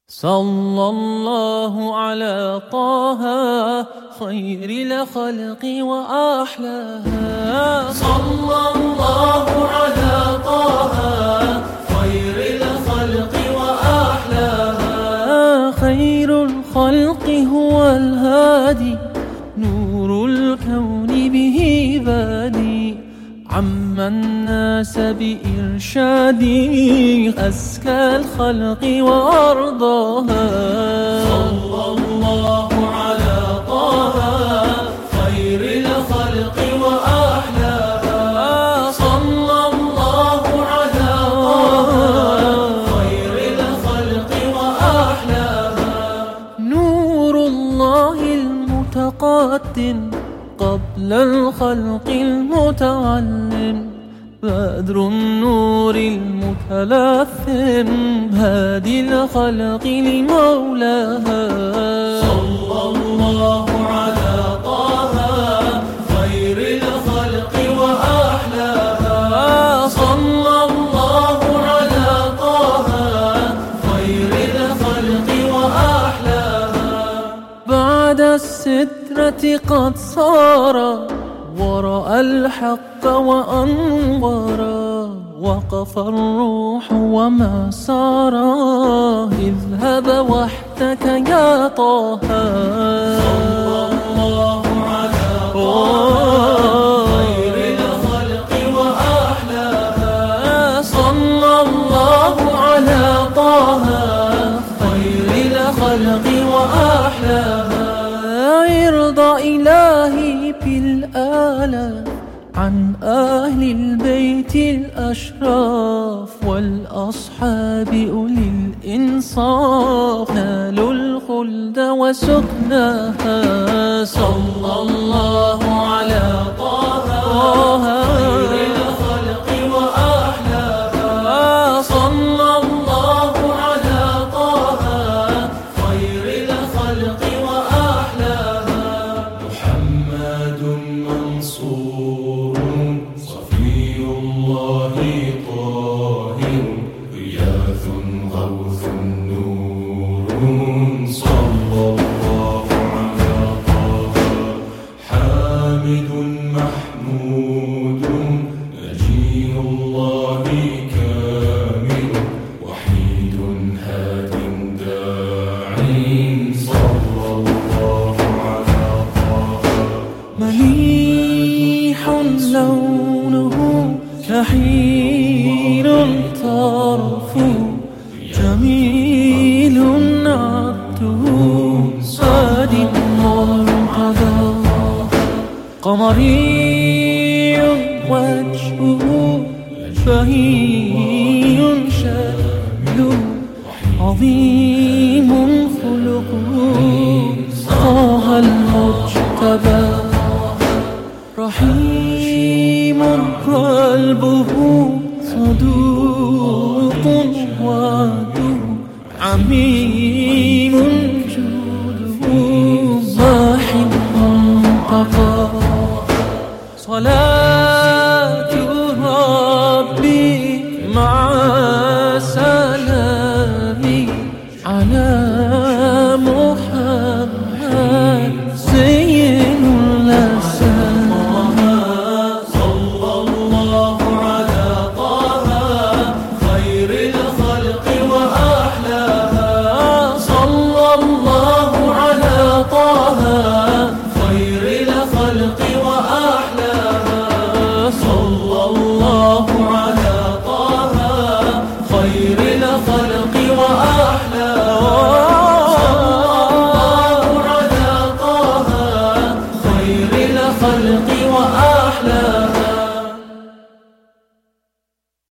صلى الله على طه خير الخلق وأحلاها. صلى الله على طه خير الخلق وأحلاها. خير الخلق هو الهادي نور الكون به بادي عم الناس بإرشادي أزكى الخلق وأرضاها. صلى الله على طه خير الخلق وأحلاها. صلى الله على طه خير الخلق وأحلاها. نور الله المتقدم قبل الخلق المتعلم بدر النور المتلثم هادي الخلق لمولاها. صلى الله على طه خير الخلق وأحلاها. صلى الله على طه خير الخلق وأحلاها. بعد السترة قد صار ورأى الحق وأنظرا وقف الروح وما سارا اذهب وحدك يا طه. صلى الله على طه خير الخلق وأحلاها. صلى الله على طه خير الخلق وأحلاها. يرضى إلهي بالآلاف عن أهل البيت الأشراف والأصحاب أولي الإنصاف نالوا الخلد وسكناها. صلى الله على طه خير الخلق وأحلاها. صلى الله على طه خير الخلق وأحلاها. محمد منصور صفي الله طاهر غياث غوث نور. صلى الله على طه حامد محمود نجي الله كامل وحيد هاد داع. صلى الله على طه مليح لونه كحيل طرفه جميل عبده صاد مرعدا قمري وجهه بهي شكله عظيم خلقه طه المجتبى رحيم قلبه صدوق وعده عميم جوده ماح منتقى. صلاة ربي مع سلامي على محمد زين الأسامي. صلى الله على طه خير الخلق وأحلاها. صلى الله على طه خير الخلق وأحلاها. صلى الله على طه خير الخلق وأحلاها. صلى الله على طه خير الخلق وأحلاها.